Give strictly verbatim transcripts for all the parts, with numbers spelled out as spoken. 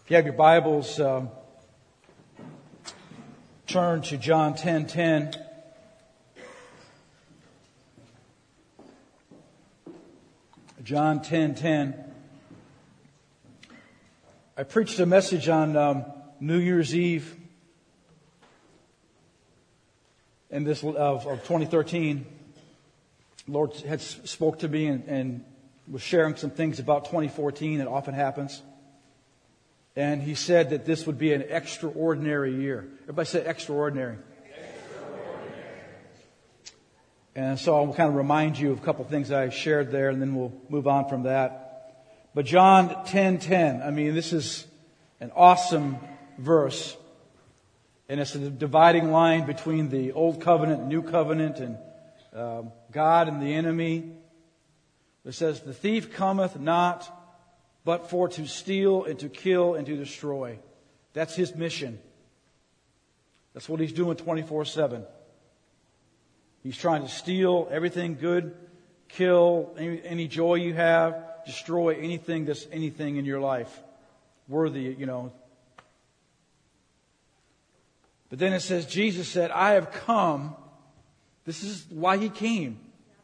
If you have your Bibles, um, turn to John ten ten. John ten ten. I preached a message on um, New Year's Eve in this of, of twenty thirteen. The Lord had spoke to me and, and was sharing some things about twenty fourteen. It often happens. And he said that this would be an extraordinary year. Everybody say extraordinary. Extraordinary. And so I'll kind of remind you of a couple of things I shared there, and then we'll move on from that. But John ten ten, I mean, this is an awesome verse. And it's a dividing line between the Old Covenant and New Covenant, and uh, God and the enemy. It says, "The thief cometh not but for to steal and to kill and to destroy." That's his mission. That's what he's doing twenty-four seven. He's trying to steal everything good, kill any, any joy you have, destroy anything that's anything in your life worthy, you know. But then it says, Jesus said, "I have come." This is why he came.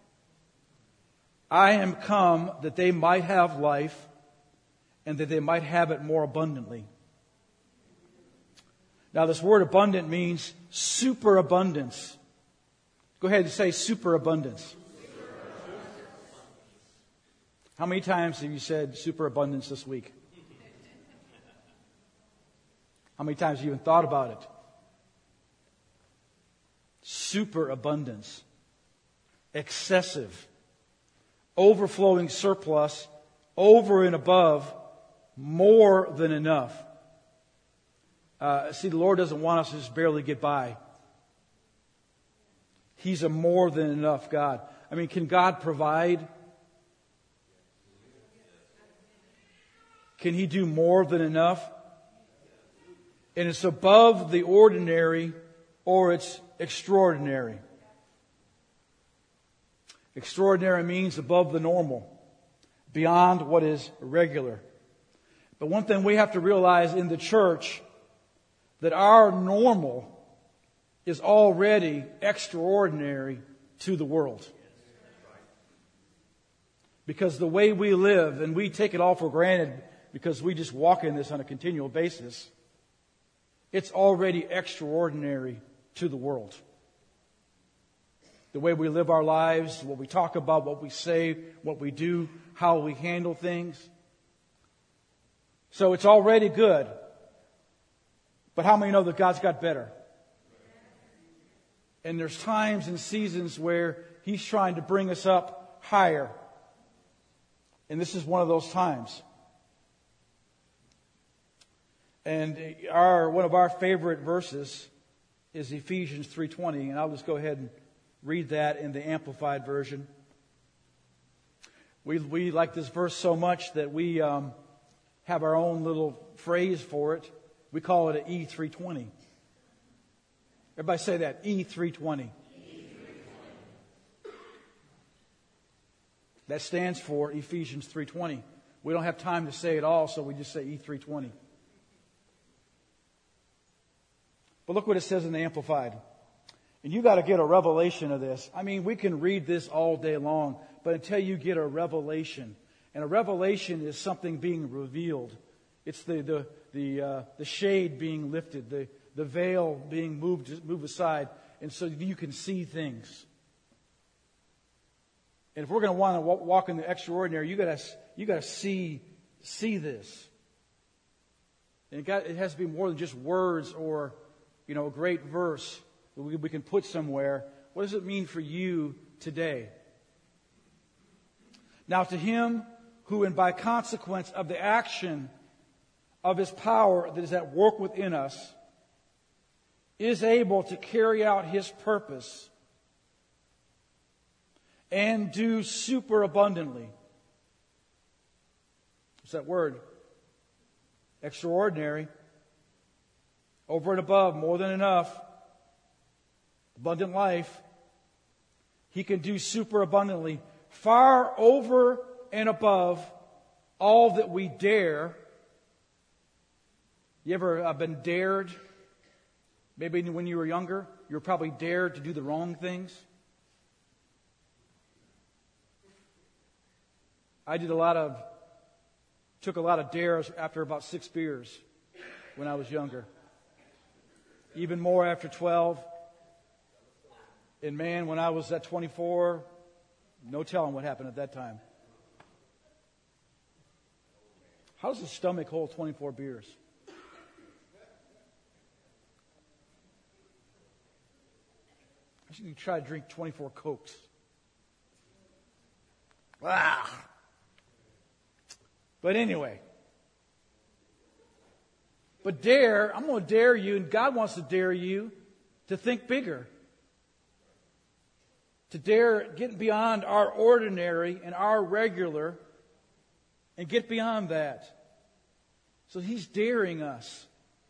"I am come that they might have life, and that they might have it more abundantly." Now, this word abundant means superabundance. Go ahead and say superabundance. How many times have you said superabundance this week? How many times have you even thought about it? Superabundance. Excessive. Overflowing surplus. Over and above. More than enough. Uh, see, the Lord doesn't want us to just barely get by. He's a more than enough God. I mean, can God provide? Can He do more than enough? And it's above the ordinary, or it's extraordinary. Extraordinary means above the normal, beyond what is regular. But one thing we have to realize in the church, that our normal is already extraordinary to the world. Because the way we live, and we take it all for granted because we just walk in this on a continual basis, it's already extraordinary to the world. The way we live our lives, what we talk about, what we say, what we do, how we handle things. So it's already good. But how many know that God's got better? And there's times and seasons where He's trying to bring us up higher. And this is one of those times. And our one of our favorite verses is Ephesians three twenty. And I'll just go ahead and read that in the Amplified Version. We we like this verse so much that we um, have our own little phrase for it. We call it an E three twenty. Everybody say that, E three twenty. That stands for Ephesians three twenty. We don't have time to say it all, so we just say E three twenty. But look what it says in the Amplified. And you got to get a revelation of this. I mean, we can read this all day long, but until you get a revelation. And a revelation is something being revealed. It's the the the uh, the shade being lifted, the the veil being moved moved aside, and so you can see things. And if we're going to want to walk in the extraordinary, you got to you got to see see this. And it, got, it has to be more than just words or, you know, a great verse that we, we can put somewhere. What does it mean for you today? Now, to Him who, and by consequence of the action of His power that is at work within us, is able to carry out His purpose and do superabundantly. What's that word? Extraordinary. Over and above, more than enough. Abundant life. He can do superabundantly, far over and above all that we dare You ever uh, been dared? Maybe when you were younger, you were probably dared to do the wrong things. I did a lot of, took a lot of dares after about six beers when I was younger. Even more after twelve. And man, when I was at twenty-four, no telling what happened at that time. How does a stomach hold twenty-four beers? I should try to drink twenty-four Cokes. Wow. But anyway. But dare, I'm going to dare you, and God wants to dare you to think bigger. To dare get beyond our ordinary and our regular and get beyond that. So He's daring us.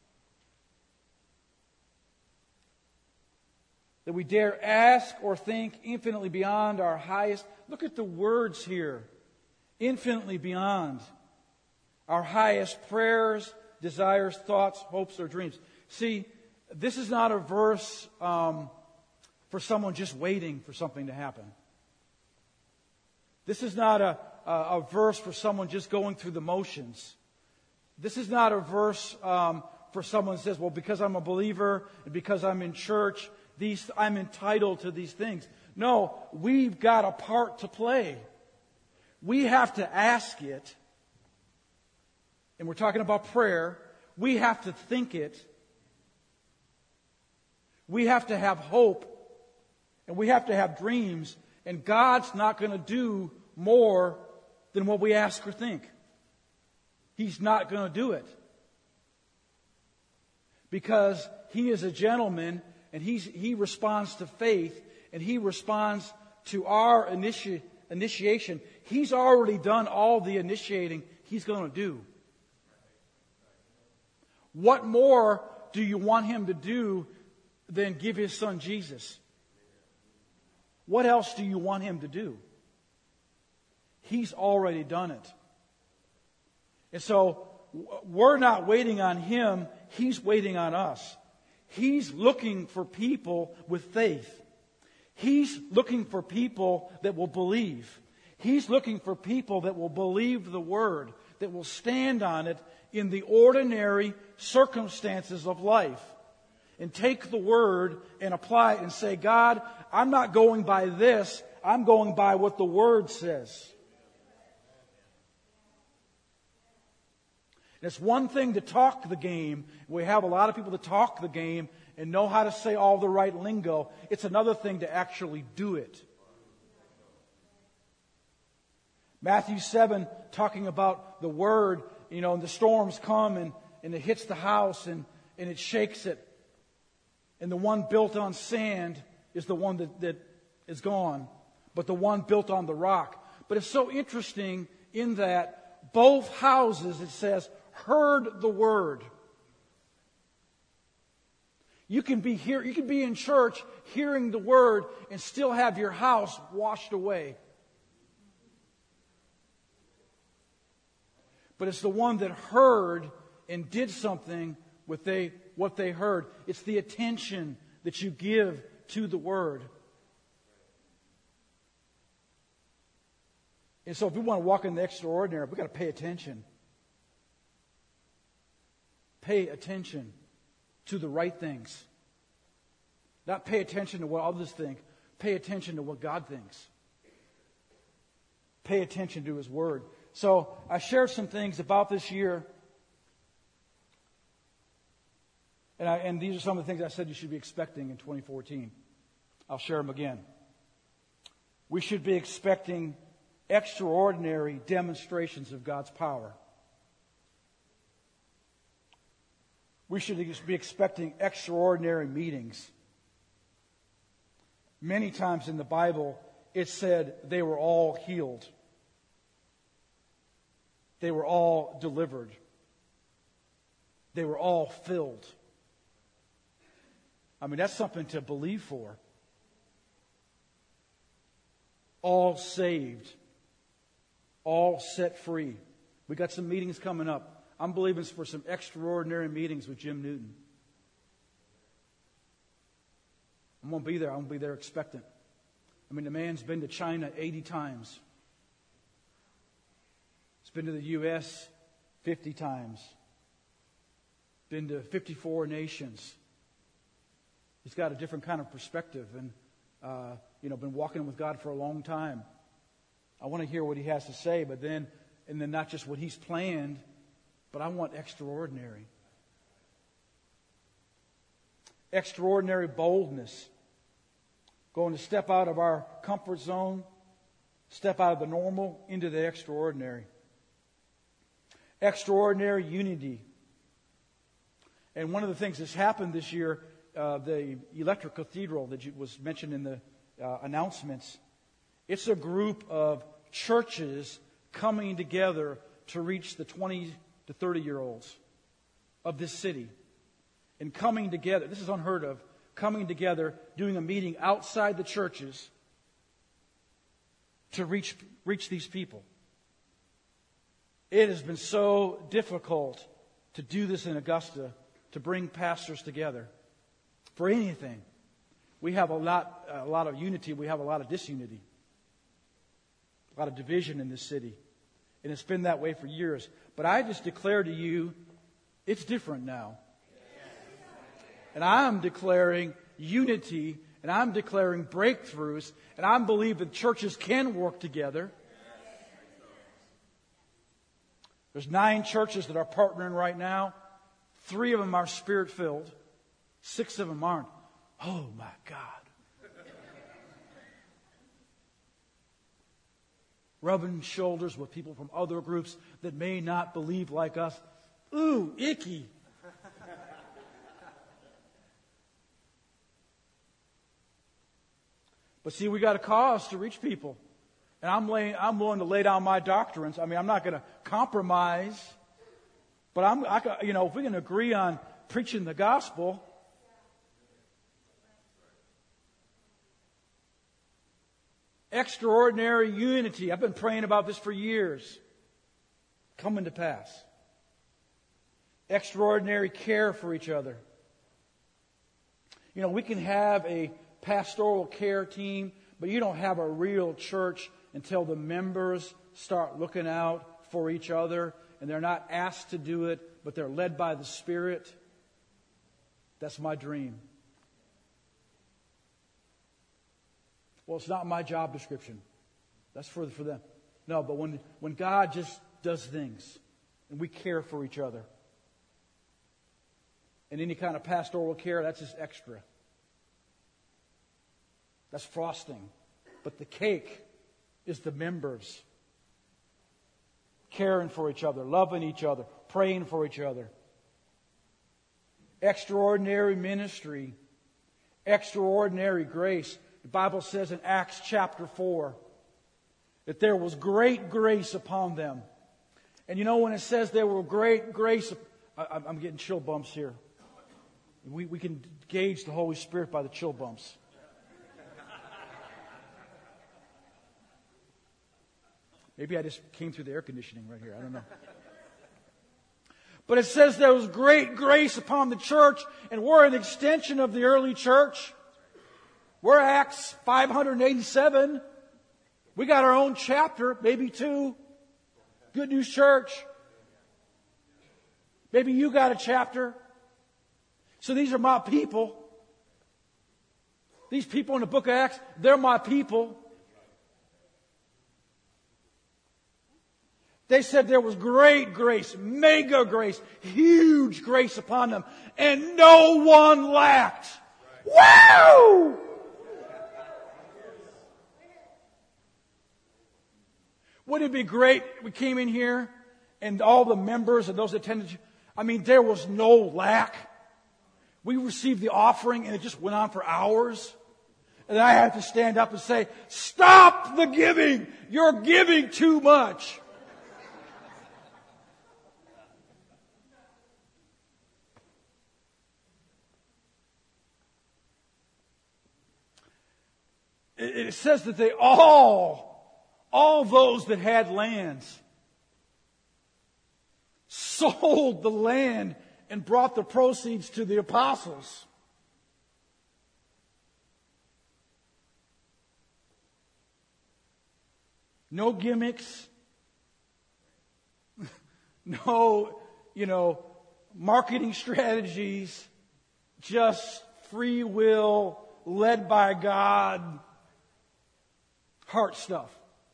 That we dare ask or think infinitely beyond our highest. Look at the words here. Infinitely beyond our highest prayers, desires, thoughts, hopes, or dreams. See, this is not a verse um, for someone just waiting for something to happen. This is not a, a, a verse for someone just going through the motions. This is not a verse um, for someone who says, well, because I'm a believer and because I'm in church, these I'm entitled to these things. No, we've got a part to play. We have to ask it. And we're talking about prayer. We have to think it. We have to have hope. And we have to have dreams. And God's not going to do more than what we ask or think. He's not going to do it. Because He is a gentleman, and he's, He responds to faith, and He responds to our initi- initiation. He's already done all the initiating He's going to do. What more do you want Him to do than give His Son Jesus? What else do you want Him to do? He's already done it. And so we're not waiting on Him. He's waiting on us. He's looking for people with faith. He's looking for people that will believe. He's looking for people that will believe the Word, that will stand on it in the ordinary circumstances of life. And take the Word and apply it and say, God, I'm not going by this. I'm going by what the Word says. And it's one thing to talk the game. We have a lot of people that talk the game and know how to say all the right lingo. It's another thing to actually do it. Matthew seven, talking about the Word, you know, and the storms come and, and it hits the house and, and it shakes it. And the one built on sand is the one that, that is gone. But the one built on the rock. But it's so interesting in that both houses, it says, heard the Word. You can be here, you can be in church hearing the Word and still have your house washed away. But it's the one that heard and did something with they, what they heard. It's the attention that you give to the Word. And so if we want to walk in the extraordinary, we've got to pay attention. Pay attention to the right things. Not pay attention to what others think. Pay attention to what God thinks. Pay attention to His Word. So I shared some things about this year. And, I, and these are some of the things I said you should be expecting in twenty fourteen. I'll share them again. We should be expecting extraordinary demonstrations of God's power. We should be expecting extraordinary meetings. Many times in the Bible, it said they were all healed. They were all delivered. They were all filled. I mean, that's something to believe for. All saved. All set free. We got some meetings coming up. I'm believing for some extraordinary meetings with Jim Newton. I'm going to be there. I'm going to be there expectant. I mean, the man's been to China eighty times. He's been to the U S fifty times. Been to fifty-four nations. He's got a different kind of perspective and, uh, you know, been walking with God for a long time. I want to hear what he has to say, but then, and then not just what he's planned, but I want extraordinary. Extraordinary boldness. Going to step out of our comfort zone, step out of the normal into the extraordinary. Extraordinary unity. And one of the things that's happened this year, uh, the Electric Cathedral that was mentioned in the uh, announcements, it's a group of churches coming together to reach the twenty to thirty year olds of this city. And coming together, this is unheard of, coming together, doing a meeting outside the churches to reach, reach these people. It has been so difficult to do this in Augusta, to bring pastors together for anything. We have a lot, a lot of unity. We have a lot of disunity. A lot of division in this city. And it's been that way for years. But I just declare to you, it's different now. And I'm declaring unity, and I'm declaring breakthroughs, and I believe that churches can work together. There's nine churches that are partnering right now. Three of them are Spirit-filled. Six of them aren't. Oh, my God. Rubbing shoulders with people from other groups that may not believe like us. Ooh, icky. But see, we got a cause to reach people. And I'm laying, I'm willing to lay down my doctrines. I mean, I'm not going to compromise. But I'm, I, you know, if we can agree on preaching the gospel, extraordinary unity. I've been praying about this for years. Coming to pass. Extraordinary care for each other. You know, we can have a pastoral care team, but you don't have a real church until the members start looking out for each other, and they're not asked to do it, but they're led by the Spirit. That's my dream. Well, it's not my job description. That's for, for them. No, but when, when God just does things, and we care for each other, and any kind of pastoral care, that's just extra. That's frosting. But the cake is the members caring for each other, loving each other, praying for each other. Extraordinary ministry, extraordinary grace. The Bible says in Acts chapter four that there was great grace upon them. And you know, when it says there were great grace, I, I'm getting chill bumps here. We, we can gauge the Holy Spirit by the chill bumps. Maybe I just came through the air conditioning right here. I don't know. But it says there was great grace upon the church, and we're an extension of the early church. We're Acts five eighty-seven. We got our own chapter, maybe two. Good News Church. Maybe you got a chapter. So these are my people. These people in the book of Acts, they're my people. They said there was great grace, mega grace, huge grace upon them, and no one lacked. Wow! Wouldn't it be great if we came in here and all the members and those attended, I mean, there was no lack. We received the offering and it just went on for hours. And I had to stand up and say, stop the giving! You're giving too much! It says that they all, all those that had lands, sold the land and brought the proceeds to the apostles. No gimmicks. No, you know, marketing strategies. Just free will, led by God, heart stuff.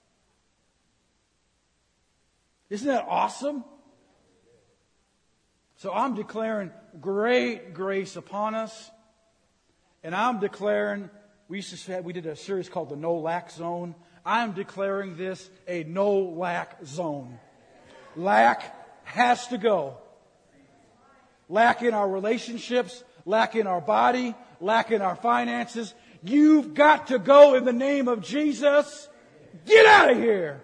Isn't that awesome? So I'm declaring great grace upon us. And I'm declaring, we used to have, we did a series called the No Lack Zone. I'm declaring this a no lack zone. Lack has to go. Lack in our relationships, lack in our body, lack in our finances. You've got to go in the name of Jesus. Get out of here.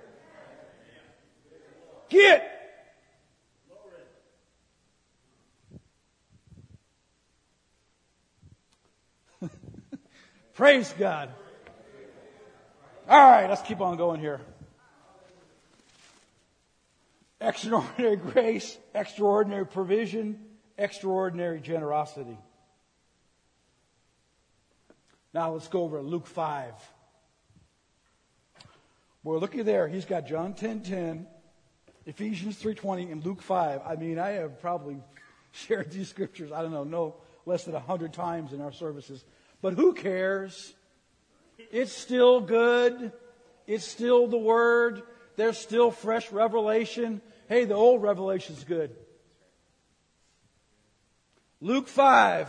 Get. Praise God. All right, let's keep on going here. Extraordinary grace, extraordinary provision, extraordinary generosity. Now let's go over to Luke five. Well, looky there. He's got John ten ten, Ephesians three twenty, and Luke five. I mean, I have probably shared these scriptures, I don't know, no less than a hundred times in our services. But who cares? It's still good. It's still the Word. There's still fresh revelation. Hey, the old revelation's good. Luke five,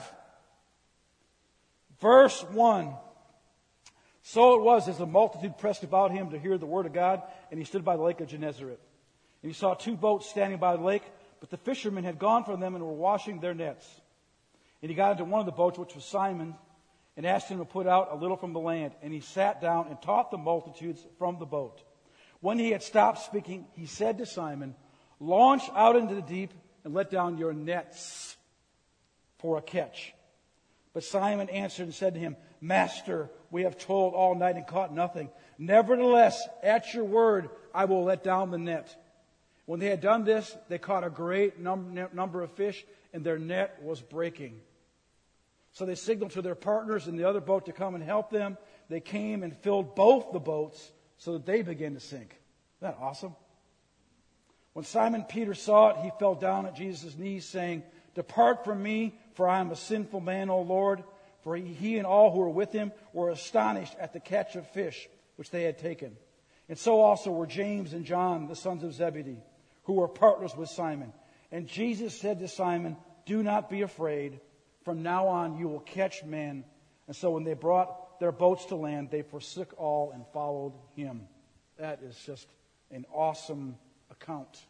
verse one. So it was as the multitude pressed about him to hear the word of God, and he stood by the lake of Gennesaret. And he saw two boats standing by the lake, but the fishermen had gone from them and were washing their nets. And he got into one of the boats, which was Simon, and asked him to put out a little from the land. And he sat down and taught the multitudes from the boat. When he had stopped speaking, he said to Simon, "Launch out into the deep and let down your nets for a catch." But Simon answered and said to him, "Master, we have toiled all night and caught nothing. Nevertheless, at your word, I will let down the net." When they had done this, they caught a great num- number of fish, and their net was breaking. So they signaled to their partners in the other boat to come and help them. They came and filled both the boats so that they began to sink. Isn't that awesome? When Simon Peter saw it, he fell down at Jesus' knees, saying, "Depart from me, for I am a sinful man, O Lord." For he and all who were with him were astonished at the catch of fish which they had taken. And so also were James and John, the sons of Zebedee, who were partners with Simon. And Jesus said to Simon, "Do not be afraid. From now on you will catch men." And so when they brought their boats to land, they forsook all and followed him. That is just an awesome account.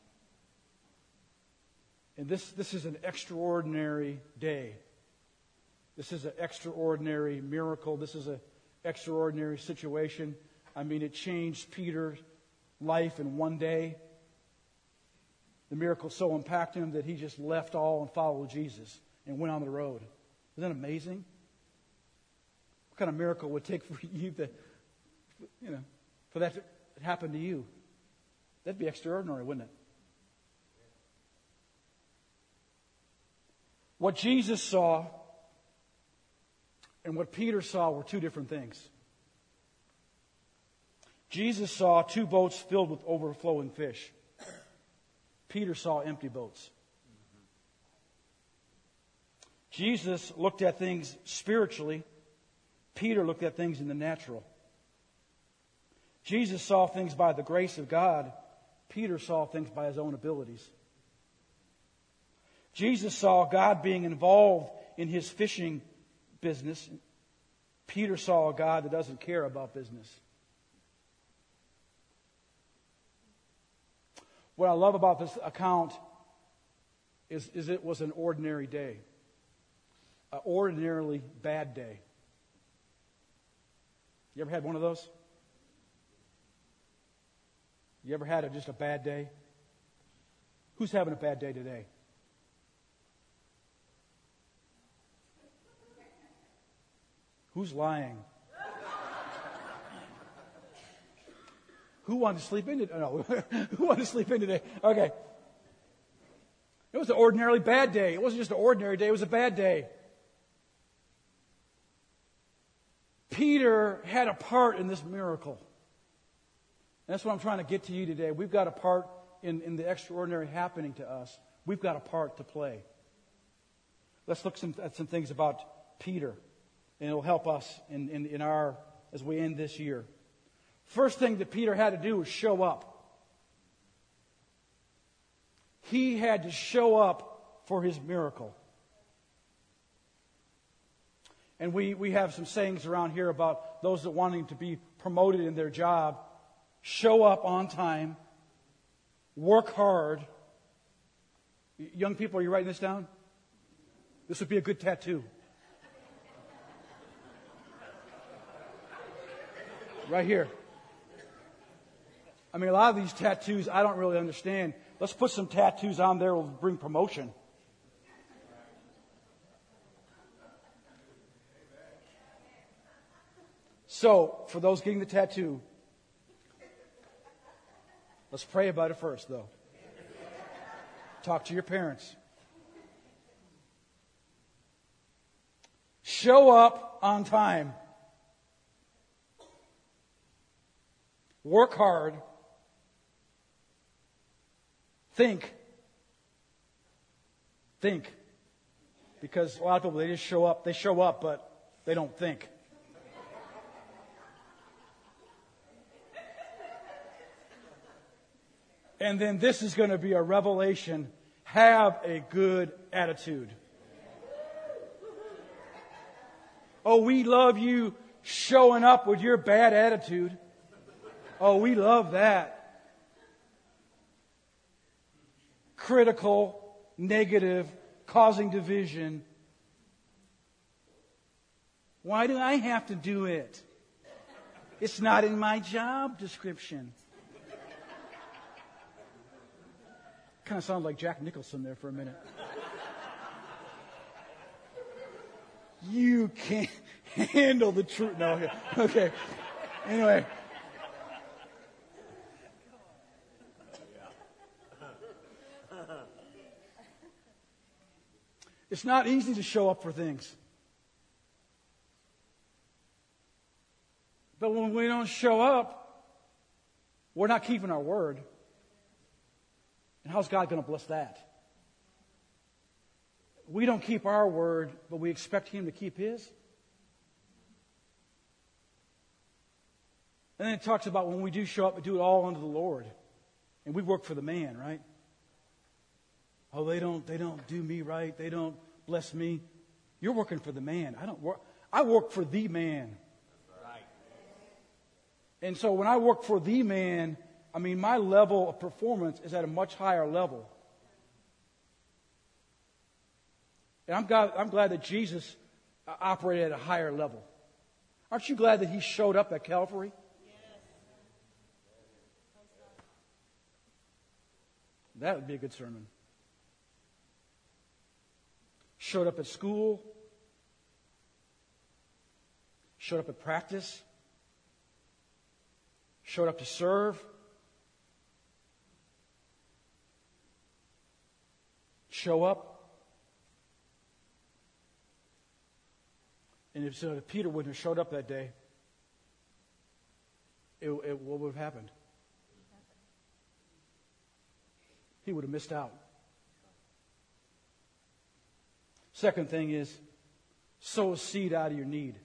And this, this is an extraordinary day. This is an extraordinary miracle. This is an extraordinary situation. I mean, it changed Peter's life in one day. The miracle so impacted him that he just left all and followed Jesus and went on the road. Isn't that amazing? What kind of miracle would it take for you to, you know, for that to happen to you? That'd be extraordinary, wouldn't it? What Jesus saw and what Peter saw were two different things. Jesus saw two boats filled with overflowing fish. Peter saw empty boats. Jesus looked at things spiritually. Peter looked at things in the natural. Jesus saw things by the grace of God. Peter saw things by his own abilities. Jesus saw God being involved in his fishing business. Peter saw a God that doesn't care about business. What I love about this account is, is it was an ordinary day. An ordinarily bad day. You ever had one of those? You ever had a, just a bad day? Who's having a bad day today? Who's lying? Who wanted to sleep in today? No. Who wanted to sleep in today? Okay. It was an ordinarily bad day. It wasn't just an ordinary day, it was a bad day. Peter had a part in this miracle. And that's what I'm trying to get to you today. We've got a part in, in the extraordinary happening to us. We've got a part to play. Let's look some, at some things about Peter, and it'll help us in, in, in our as we end this year. First thing that Peter had to do was show up. He had to show up for his miracle. And we, we have some sayings around here about those that wanting to be promoted in their job. Show up on time. Work hard. Young people, are you writing this down? This would be a good tattoo. Right here. I mean, a lot of these tattoos I don't really understand. Let's put some tattoos on there that will bring promotion. So, for those getting the tattoo, let's pray about it first, though. Talk to your parents. Show up on time. Work hard. Think. Think. Because a lot of people, they just show up. They show up, but they don't think. And then this is going to be a revelation. Have a good attitude. Oh, we love you showing up with your bad attitude. Oh, we love that. Critical, negative, causing division. Why do I have to do it? It's not in my job description. Kind of sounded like Jack Nicholson there for a minute. You can't handle the truth. No, okay. okay. Anyway. It's not easy to show up for things. But when we don't show up, we're not keeping our word. And how's God going to bless that? We don't keep our word, but we expect Him to keep His. And then it talks about when we do show up, we do it all unto the Lord. And we work for the man, right? Oh, they don't, they don't do me right. They don't bless me. You're working for the man. I don't work. I work for the man. Right. And so when I work for the man, I mean, my level of performance is at a much higher level. And I'm glad, I'm glad that Jesus operated at a higher level. Aren't you glad that He showed up at Calvary? Yes. That would be a good sermon. Showed up at school. Showed up at practice. Showed up to serve. Show up. And if, so if Peter wouldn't have showed up that day, it, it, what would have happened? He would have missed out. Second thing is, sow a seed out of your need.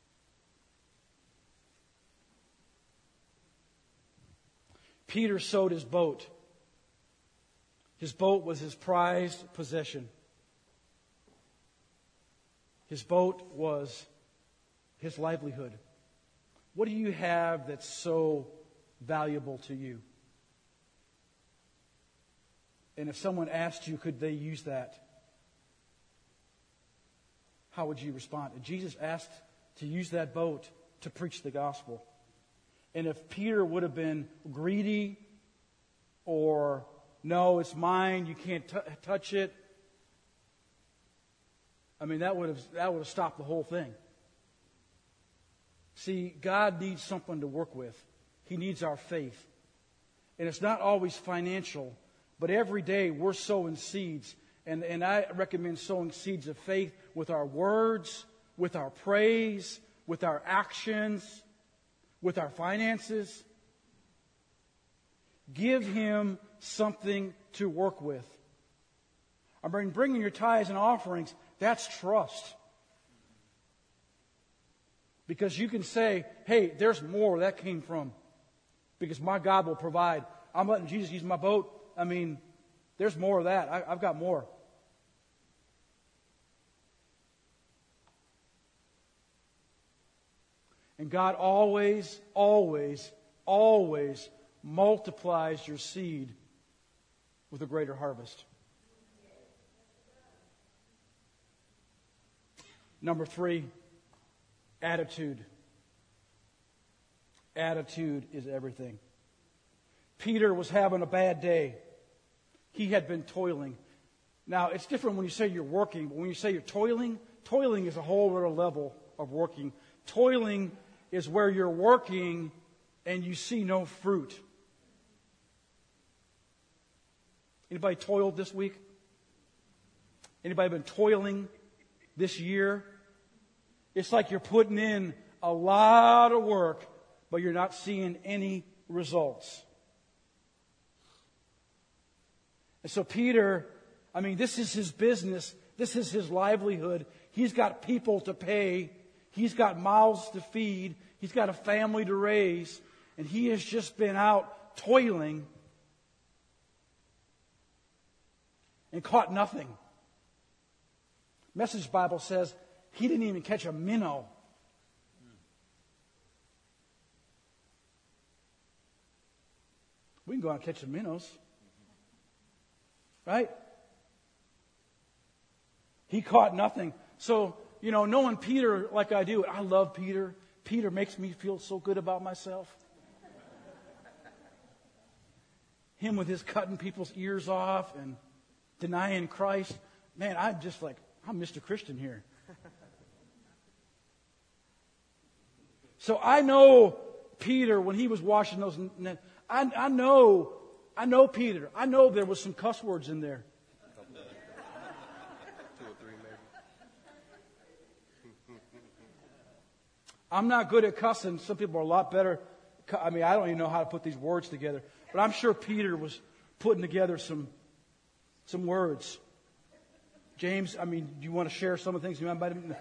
Peter sowed his boat. His boat was his prized possession. His boat was his livelihood. What do you have that's so valuable to you? And if someone asked you, could they use that? How would you respond? And Jesus asked to use that boat to preach the gospel. And if Peter would have been greedy or, no, it's mine, you can't t- touch it, I mean, that would have that would have stopped the whole thing. See, God needs something to work with. He needs our faith. And it's not always financial, but every day we're sowing seeds And, and I recommend sowing seeds of faith with our words, with our praise, with our actions, with our finances. Give Him something to work with. I mean, bringing your tithes and offerings, that's trust. Because you can say, hey, there's more where that came from. Because my God will provide. I'm letting Jesus use my boat. I mean, there's more of that. I, I've got more. And God always, always, always multiplies your seed with a greater harvest. Number three, attitude. Attitude is everything. Peter was having a bad day. He had been toiling. Now, it's different when you say you're working, but when you say you're toiling, toiling is a whole other level of working. Toiling is where you're working and you see no fruit. Anybody toiled this week? Anybody been toiling this year? It's like you're putting in a lot of work, but you're not seeing any results. And so Peter, I mean, this is his business. This is his livelihood. He's got people to pay. He's got mouths to feed. He's got a family to raise. And he has just been out toiling and caught nothing. Message Bible says he didn't even catch a minnow. We can go out and catch some minnows. Right? He caught nothing. So, you know, knowing Peter like I do, I love Peter. Peter makes me feel so good about myself. Him with his cutting people's ears off and denying Christ. Man, I'm just like, I'm Mister Christian here. So I know Peter when he was washing those nets. I, I know, I know Peter. I know there was some cuss words in there. Two or three, maybe. I'm not good at cussing. Some people are a lot better. I mean, I don't even know how to put these words together. But I'm sure Peter was putting together some some words. James, I mean, do you want to share some of the things you might have?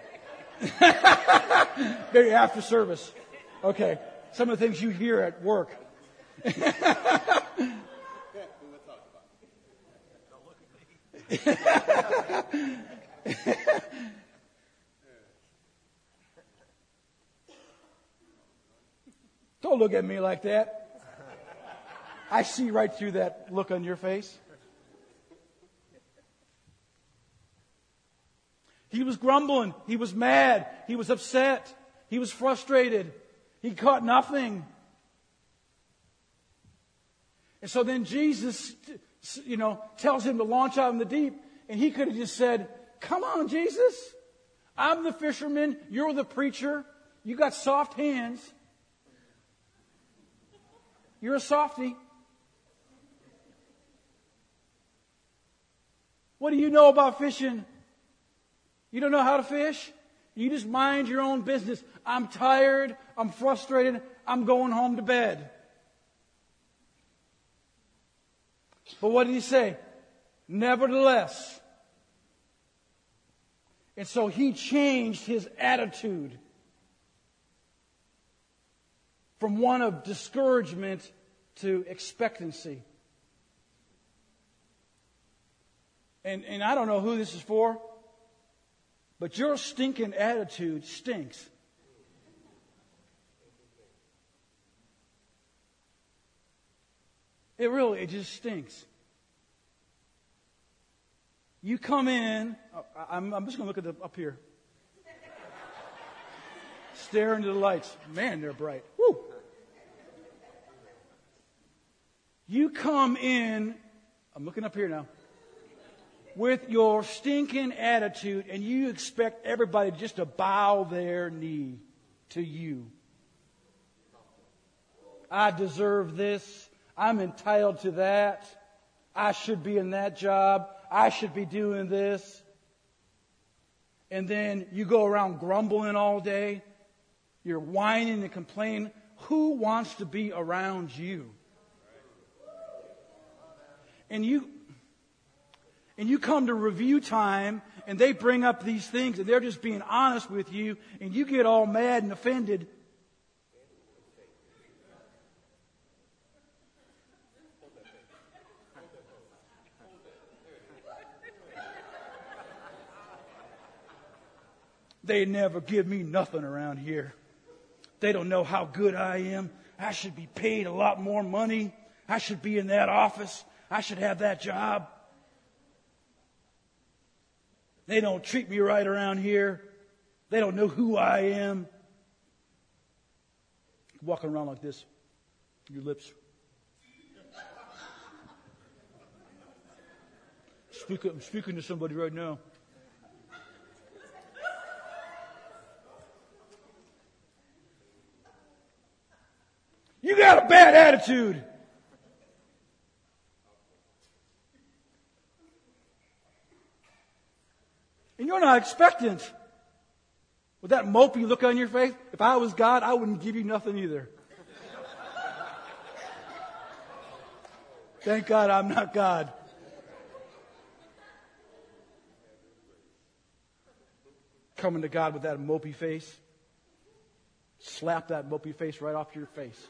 Maybe after service. Okay. Some of the things you hear at work. Don't look at me like that. I see right through that look on your face. He was grumbling. He was mad. He was upset. He was frustrated. He caught nothing. And so then Jesus, you know, tells him to launch out in the deep. And he could have just said, come on, Jesus. I'm the fisherman. You're the preacher. You got soft hands. You're a softie. What do you know about fishing? You don't know how to fish? You just mind your own business. I'm tired. I'm frustrated. I'm going home to bed. But what did he say? Nevertheless. And so he changed his attitude from one of discouragement to expectancy. And, and I don't know who this is for, but your stinking attitude stinks. It really, it just stinks. You come in, I'm, I'm just going to look at the, up here. Stare into the lights. Man, they're bright. Woo! You come in, I'm looking up here now, with your stinking attitude, and you expect everybody just to bow their knee to you. I deserve this. I'm entitled to that. I should be in that job. I should be doing this. And then you go around grumbling all day. You're whining and complaining. Who wants to be around you? And you, and you come to review time and they bring up these things and they're just being honest with you and you get all mad and offended. They never give me nothing around here. They don't know how good I am. I should be paid a lot more money. I should be in that office. I should have that job. They don't treat me right around here. They don't know who I am. Walking around like this, your lips. Speak, I'm speaking to somebody right now. You got a bad attitude. And you're not expectant. With that mopey look on your face, if I was God, I wouldn't give you nothing either. Thank God I'm not God. Coming to God with that mopey face. Slap that mopey face right off your face.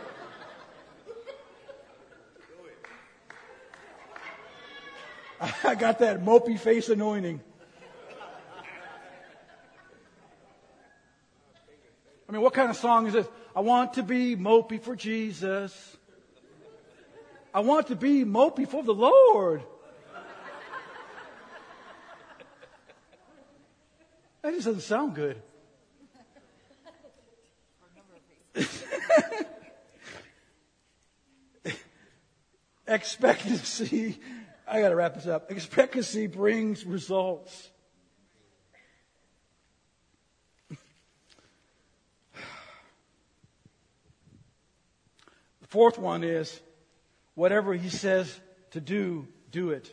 I got that mopey face anointing. I mean, what kind of song is this? I want to be mopey for Jesus. I want to be mopey for the Lord. That just doesn't sound good. Expectancy, I got to wrap this up. Expectancy brings results. The fourth one is, whatever He says to do, do it.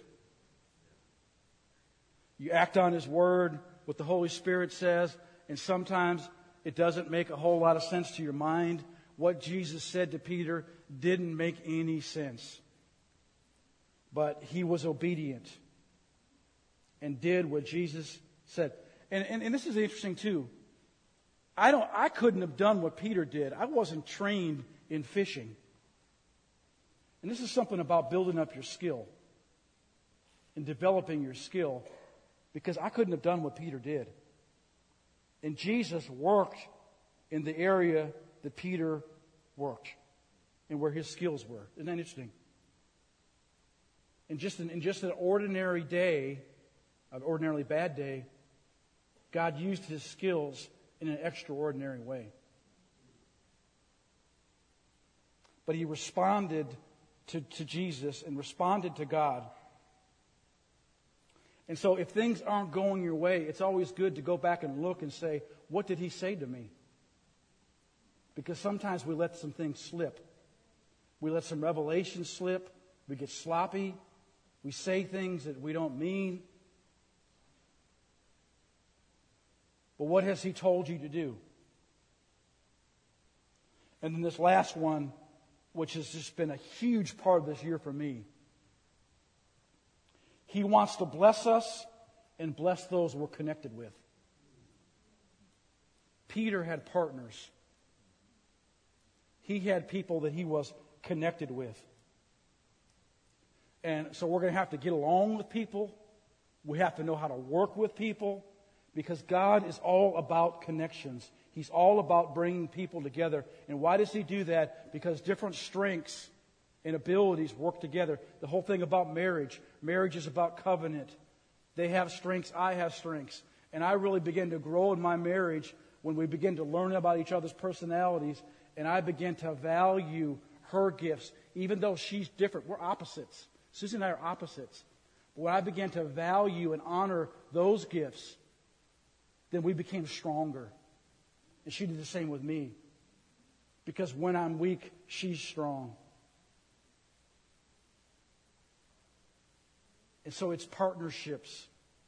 You act on His Word, what the Holy Spirit says, and sometimes it doesn't make a whole lot of sense to your mind. What Jesus said to Peter didn't make any sense. But he was obedient and did what Jesus said. And, and, and this is interesting too. I don't. I couldn't have done what Peter did. I wasn't trained in fishing. And this is something about building up your skill and developing your skill, because I couldn't have done what Peter did. And Jesus worked in the area that Peter worked and where his skills were. Isn't that interesting? In just an, in just an ordinary day, an ordinarily bad day, God used His skills in an extraordinary way. But he responded to, to Jesus and responded to God. And so if things aren't going your way, it's always good to go back and look and say, what did He say to me? Because sometimes we let some things slip. We let some revelation slip. We get sloppy. We say things that we don't mean. But what has He told you to do? And then this last one, which has just been a huge part of this year for me. He wants to bless us and bless those we're connected with. Peter had partners. He had people that he was connected with. And so we're going to have to get along with people. We have to know how to work with people, because God is all about connections. He's all about bringing people together. And why does He do that? Because different strengths and abilities work together. The whole thing about marriage. Marriage is about covenant. They have strengths, I have strengths. And I really began to grow in my marriage when we began to learn about each other's personalities. And I began to value her gifts. Even though she's different, we're opposites. Susie and I are opposites. But when I began to value and honor those gifts, then we became stronger. And she did the same with me. Because when I'm weak, she's strong. And so it's partnerships.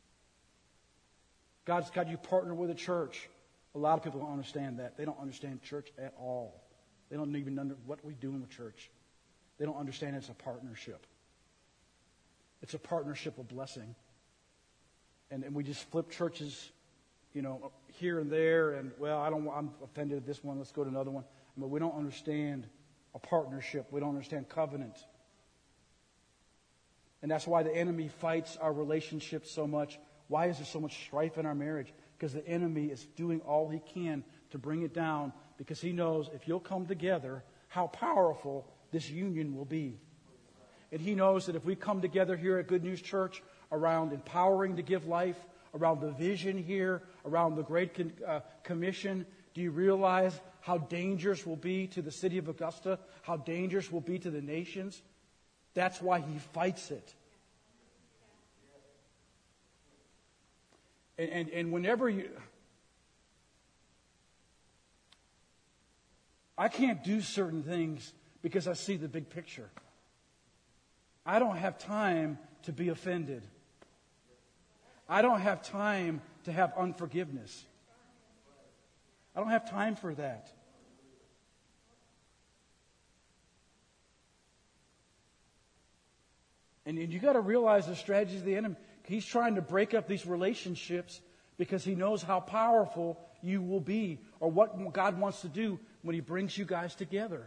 God's got you partner with a church. A lot of people don't understand that. They don't understand church at all. They don't even know what we do in the church. They don't understand it's a partnership. It's a partnership of blessing. And, and we just flip churches, you know, here and there. And, well, I don't, I'm offended at this one. Let's go to another one. But we don't understand a partnership. We don't understand covenant. And that's why the enemy fights our relationships so much. Why is there so much strife in our marriage? Because the enemy is doing all he can to bring it down, because he knows if you'll come together, how powerful this union will be. And he knows that if we come together here at Good News Church around empowering to give life, around the vision here, around the Great Con- uh, Commission, do you realize how dangerous will be to the city of Augusta? How dangerous will be to the nations? That's why he fights it. And, and, and whenever you... I can't do certain things because I see the big picture. I don't have time to be offended. I don't have time to have unforgiveness. I don't have time for that. And, and you got to realize the strategies of the enemy. He's trying to break up these relationships because he knows how powerful you will be, or what God wants to do when he brings you guys together.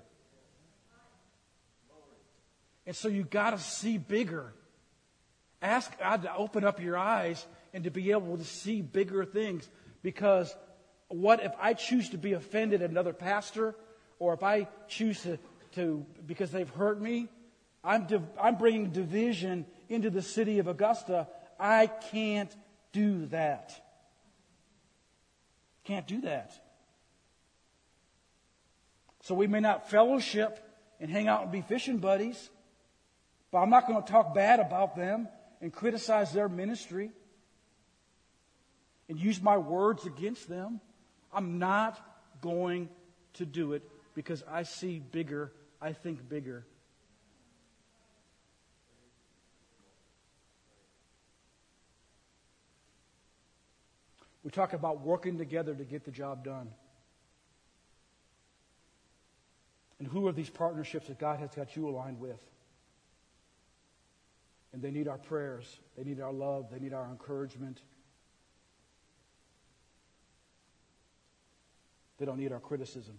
And so you got to see bigger. Ask God to open up your eyes and to be able to see bigger things. Because what if I choose to be offended at another pastor, or if I choose to, to because they've hurt me, I'm, div- I'm bringing division into the city of Augusta. I can't do that. Can't do that. So we may not fellowship and hang out and be fishing buddies, but I'm not going to talk bad about them and criticize their ministry and use my words against them. I'm not going to do it because I see bigger, I think bigger. We talk about working together to get the job done. And who are these partnerships that God has got you aligned with? And they need our prayers. They need our love. They need our encouragement. They don't need our criticism.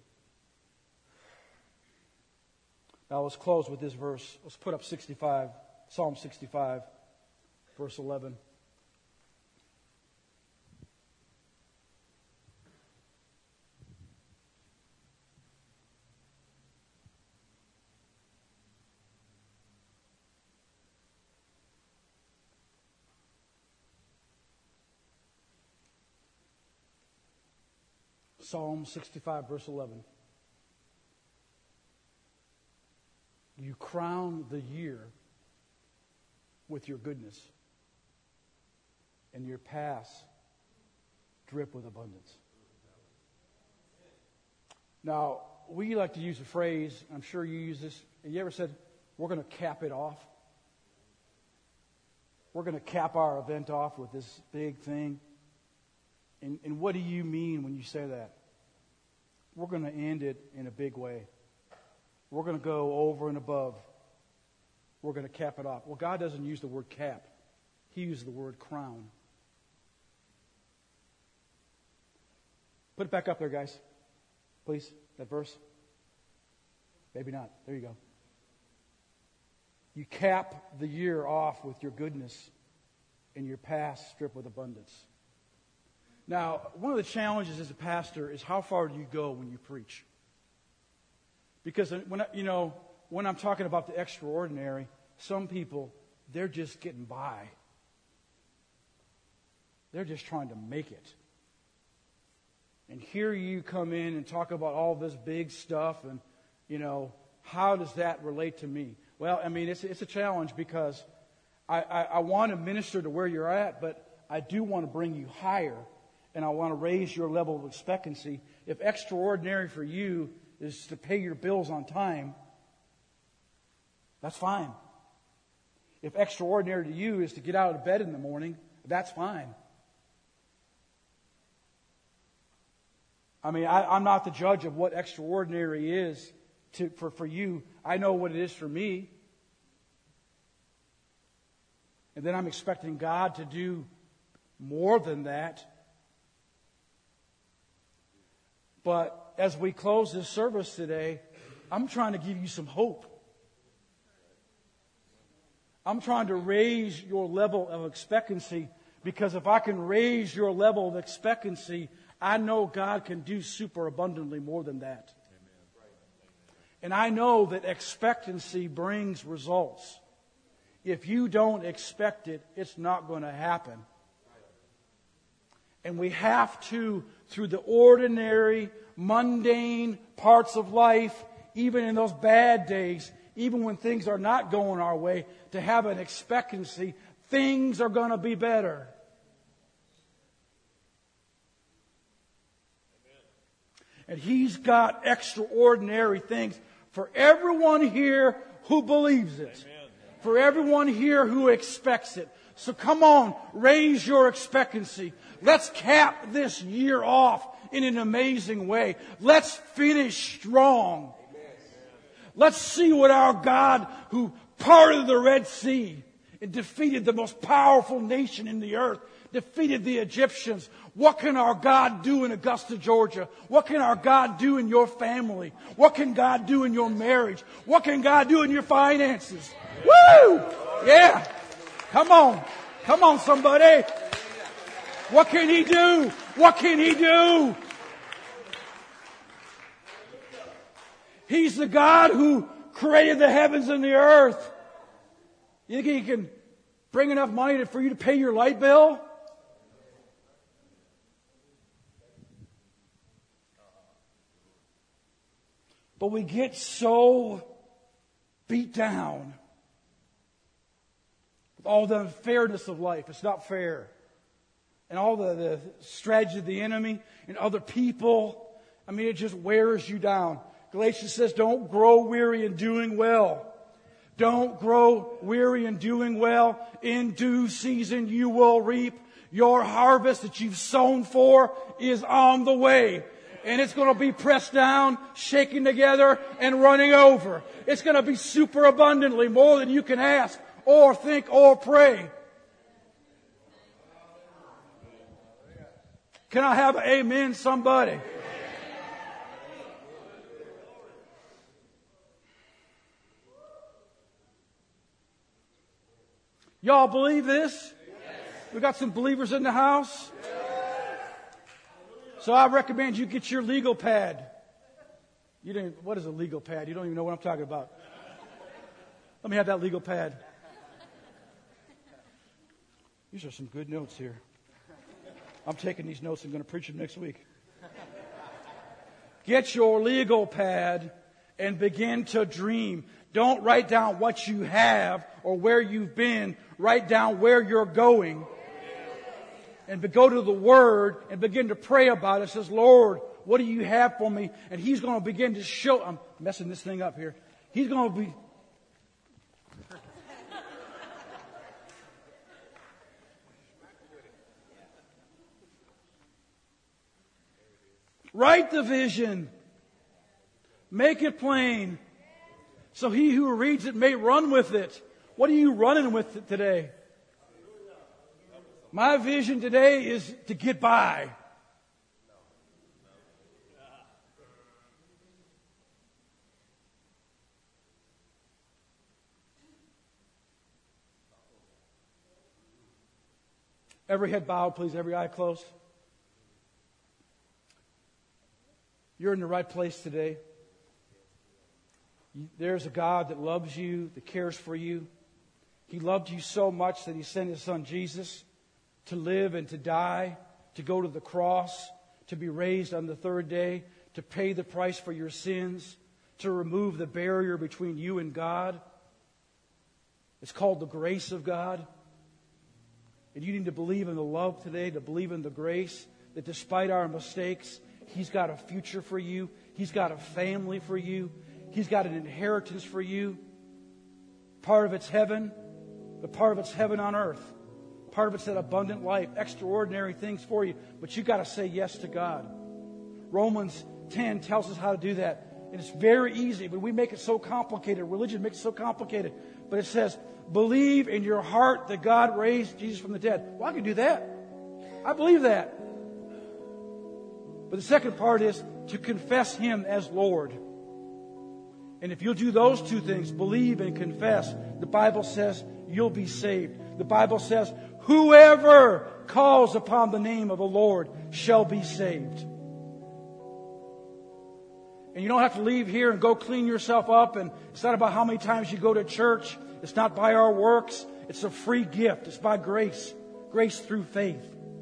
Now let's close with this verse. Let's put up sixty-five, Psalm sixty-five, verse eleven. Psalm sixty-five, verse eleven. You crown the year with your goodness, and your paths drip with abundance. Now, we like to use a phrase, I'm sure you use this. Have you ever said, we're going to cap it off? We're going to cap our event off with this big thing. And, and what do you mean when you say that? We're going to end it in a big way. We're going to go over and above. We're going to cap it off. Well, God doesn't use the word cap. He uses the word crown. Put it back up there, guys. Please, that verse. Maybe not. There you go. You cap the year off with your goodness, and your past strip with abundance. Now, one of the challenges as a pastor is how far do you go when you preach? Because when I, you know, when I'm talking about the extraordinary, some people, they're just getting by. They're just trying to make it. And here you come in and talk about all this big stuff, and, you know, how does that relate to me? Well, I mean, it's, it's a challenge because I, I, I want to minister to where you're at, but I do want to bring you higher. And I want to raise your level of expectancy. If extraordinary for you is to pay your bills on time, that's fine. If extraordinary to you is to get out of bed in the morning, that's fine. I mean, I, I'm not the judge of what extraordinary is to, for, for you. I know what it is for me. And then I'm expecting God to do more than that. But as we close this service today, I'm trying to give you some hope. I'm trying to raise your level of expectancy, because if I can raise your level of expectancy, I know God can do super abundantly more than that. And I know that expectancy brings results. If you don't expect it, it's not going to happen. And we have to, through the ordinary, mundane parts of life, even in those bad days, even when things are not going our way, to have an expectancy, things are going to be better. And He's got extraordinary things for everyone here who believes it. Amen. For everyone here who expects it. So come on, raise your expectancy. Let's cap this year off in an amazing way. Let's finish strong. Let's see what our God, who parted the Red Sea and defeated the most powerful nation in the earth, defeated the Egyptians. What can our God do in Augusta, Georgia? What can our God do in your family? What can God do in your marriage? What can God do in your finances? Woo! Yeah. Come on. Come on, somebody. What can He do? What can He do? He's the God who created the heavens and the earth. You think He can bring enough money for you to pay your light bill? But we get so beat down with all the unfairness of life. It's not fair. And all the, the strategy of the enemy and other people. I mean, it just wears you down. Galatians says, don't grow weary in doing well. Don't grow weary in doing well. In due season you will reap. Your harvest that you've sown for is on the way. And it's going to be pressed down, shaken together, and running over. It's going to be super abundantly, more than you can ask, or think, or pray. Can I have an amen, somebody? Y'all believe this? We got some believers in the house? So I recommend you get your legal pad. You didn't, what is a legal pad? You don't even know what I'm talking about. Let me have that legal pad. These are some good notes here. I'm taking these notes and going to preach them next week. Get your legal pad and begin to dream. Don't write down what you have or where you've been. Write down where you're going. And go to the Word and begin to pray about it. It says, Lord, what do you have for me? And He's going to begin to show. I'm messing this thing up here. He's going to be. Write the vision. Make it plain. So he who reads it may run with it. What are you running with today? My vision today is to get by. Every head bowed, please. Every eye closed. You're in the right place today. There's a God that loves you, that cares for you. He loved you so much that He sent His Son Jesus to live and to die, to go to the cross, to be raised on the third day, to pay the price for your sins, to remove the barrier between you and God. It's called the grace of God. And you need to believe in the love today, to believe in the grace, that despite our mistakes, He's got a future for you. He's got a family for you. He's got an inheritance for you. Part of it's heaven. But part of it's heaven on earth. Part of it's that abundant life, extraordinary things for you. But you got to say yes to God. Romans ten tells us how to do that. And it's very easy, but we make it so complicated. Religion makes it so complicated. But it says, believe in your heart that God raised Jesus from the dead. Well, I can do that. I believe that. But the second part is to confess Him as Lord. And if you'll do those two things, believe and confess, the Bible says you'll be saved. The Bible says, whoever calls upon the name of the Lord shall be saved. And you don't have to leave here and go clean yourself up. And it's not about how many times you go to church. It's not by our works. It's a free gift. It's by grace. Grace through faith.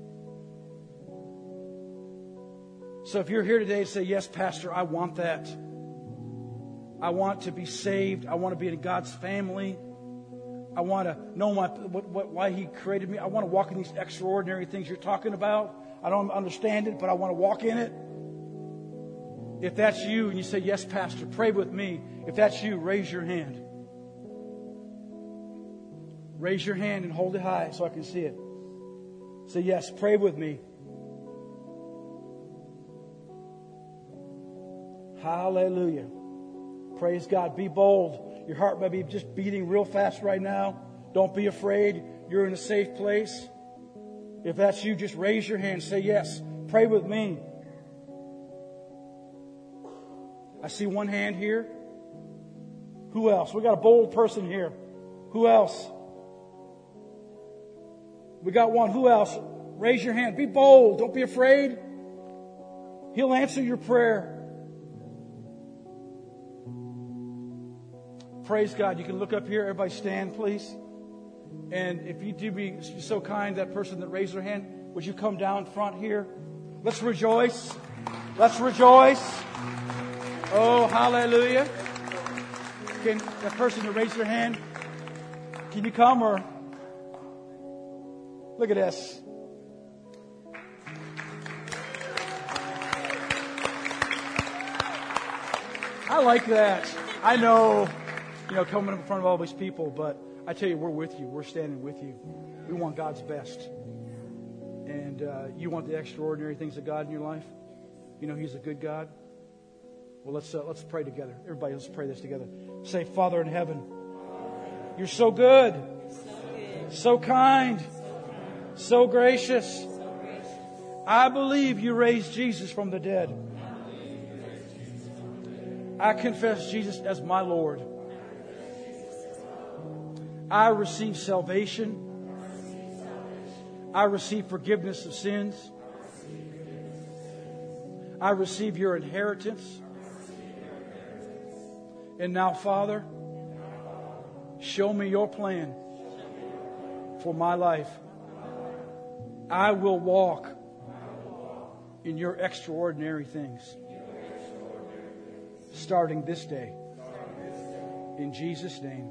So if you're here today and say, yes, Pastor, I want that. I want to be saved. I want to be in God's family. I want to know my, what, what, why He created me. I want to walk in these extraordinary things you're talking about. I don't understand it, but I want to walk in it. If that's you and you say, yes, Pastor, pray with me. If that's you, raise your hand. Raise your hand and hold it high so I can see it. Say, yes, pray with me. Hallelujah. Praise God. Be bold. Your heart may be just beating real fast right now. Don't be afraid. You're in a safe place. If that's you, just raise your hand. Say, yes, pray with me. I see one hand here. Who else? We got a bold person here. Who else? We got one. Who else? Raise your hand. Be bold. Don't be afraid. He'll answer your prayer. Praise God. You can look up here. Everybody stand, please. And if you do be so kind, that person that raised their hand, would you come down front here? Let's rejoice. Let's rejoice. Oh, hallelujah. Can that person that raised their hand, can you come or... Look at this. I like that. I know, you know, coming in front of all these people, but I tell you, we're with you. We're standing with you. We want God's best. And uh, you want the extraordinary things of God in your life? You know He's a good God. Well, let's uh, let's pray together. Everybody, let's pray this together. Say, Father in heaven, You're so good, so kind, so gracious. I believe You raised Jesus from the dead. I confess Jesus as my Lord. I receive salvation. I receive forgiveness of sins. I receive Your inheritance. And now, Father, show me Your plan for my life. I will walk in Your extraordinary things starting this day. In Jesus' name,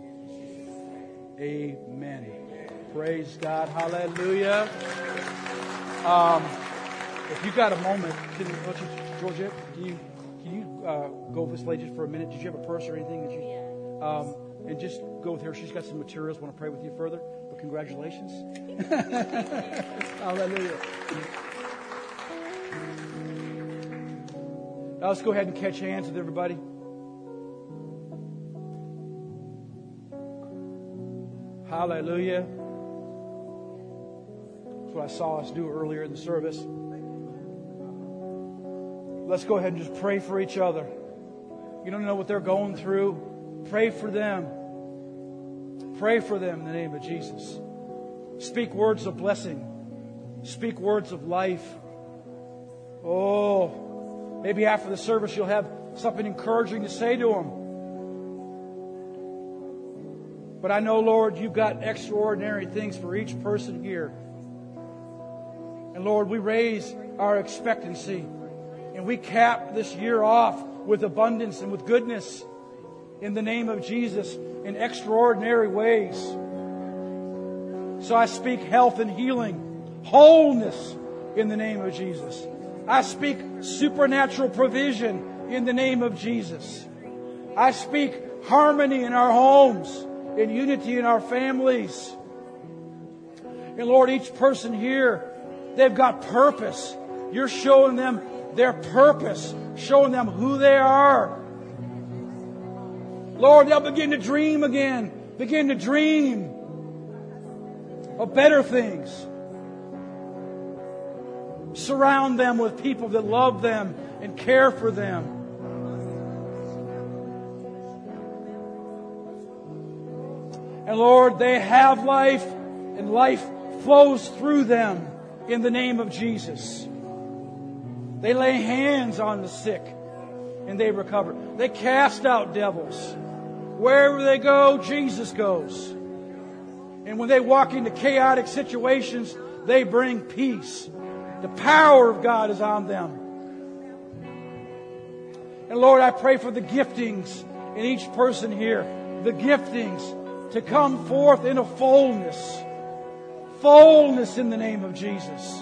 amen. Praise God. Hallelujah. Um, if you've got a moment, can you, Georgette, can you, can you uh, go with this lady just for a minute? Did you have a purse or anything that you... Um, and just go with her. She's got some materials. Want to pray with you further. But congratulations. Hallelujah. Now let's go ahead and catch hands with everybody. Hallelujah. That's what I saw us do earlier in the service. Let's go ahead and just pray for each other. You don't know what they're going through. Pray for them. Pray for them in the name of Jesus. Speak words of blessing. Speak words of life. Oh, maybe after the service you'll have something encouraging to say to them. But I know, Lord, You've got extraordinary things for each person here. And Lord, we raise our expectancy. And we cap this year off with abundance and with goodness in the name of Jesus in extraordinary ways. So I speak health and healing, wholeness in the name of Jesus. I speak supernatural provision in the name of Jesus. I speak harmony in our homes and unity in our families. And Lord, each person here, they've got purpose. You're showing them their purpose, showing them who they are. Lord, they'll begin to dream again, begin to dream of better things. Surround them with people that love them and care for them. And Lord, they have life, and life flows through them in the name of Jesus. They lay hands on the sick and they recover. They cast out devils. Wherever they go, Jesus goes. And when they walk into chaotic situations, they bring peace. The power of God is on them. And Lord, I pray for the giftings in each person here. The giftings to come forth in a fullness. Fullness in the name of Jesus.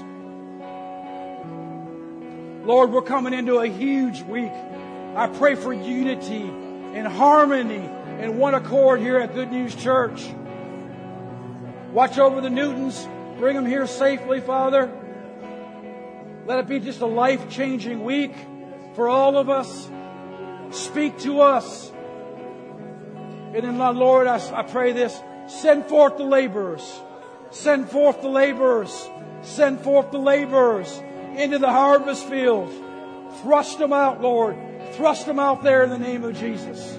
Lord, we're coming into a huge week. I pray for unity and harmony and one accord here at Good News Church. Watch over the Newtons. Bring them here safely, Father. Let it be just a life-changing week for all of us. Speak to us. And then, Lord, I, I pray this. Send forth the laborers. Send forth the laborers. Send forth the laborers into the harvest field. Thrust them out, Lord. Thrust them out there in the name of Jesus.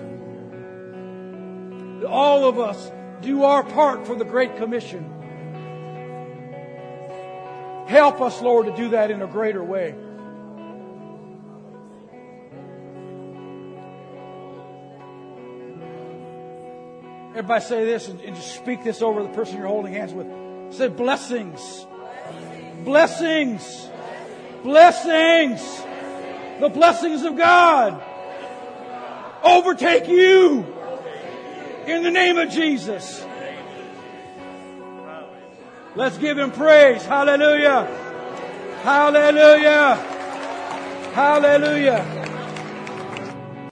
All of us do our part for the Great Commission. Help us, Lord, to do that in a greater way. Everybody say this and, and just speak this over the person you're holding hands with. Say blessings. Blessings. Blessings. The blessings of God overtake you in the name of Jesus. Let's give Him praise. Hallelujah. Hallelujah. Hallelujah.